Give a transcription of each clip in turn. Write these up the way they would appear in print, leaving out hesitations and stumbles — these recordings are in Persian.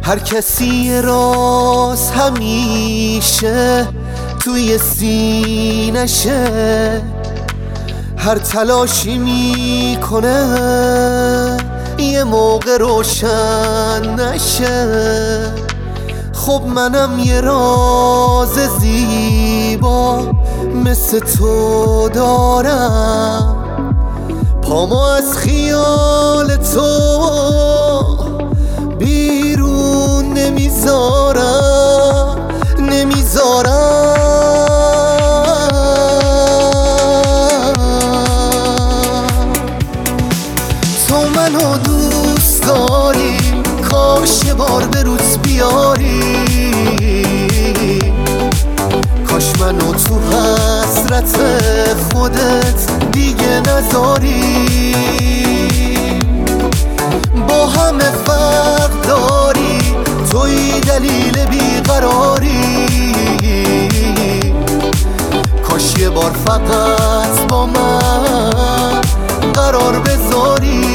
هر کسی راست همیشه توی سینشه، هر تلاشی میکنه یه موقع روشن نشه. خب منم یه راز زیبا مثل تو دارم، پامو از خیال تو بیرون نمیذارم. تو منو دوست داری، کاش یه بار به روز بیاری، کاش منو تو حسرت خودت دیگه نذاری. با همه فرق داری، توی دلیل بیقراری، کاش یه بار فقط با من قرار بذاری.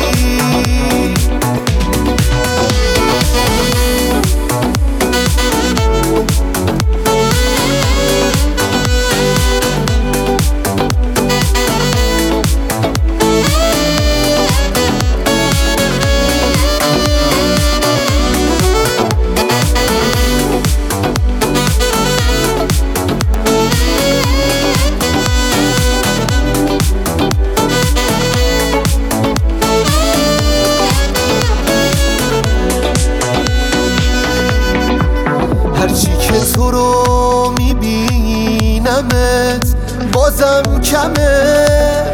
هرچی که تو رو میبینمت بازم کمه.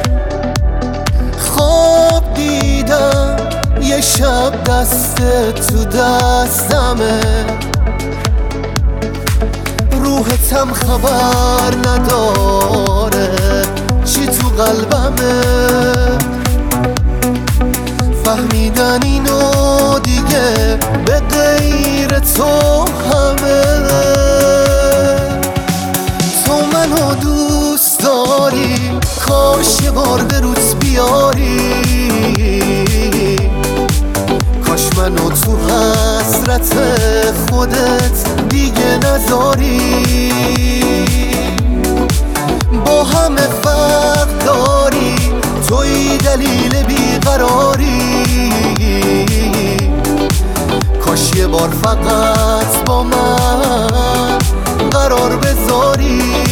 خواب دیدم یه شب دست تو دستمه، روحتم خبر نداره چی تو قلبمه. فهمیدن اینو دیگه به غیر تو همه. تو منو دوست داری، کاش یه بار به روز بیاری، کاش منو تو حسرت خودت دیگه نذاری. با همه فرق داری، توی دلیل بیقراری، کاش یه بار فقط با من قرار بذاری.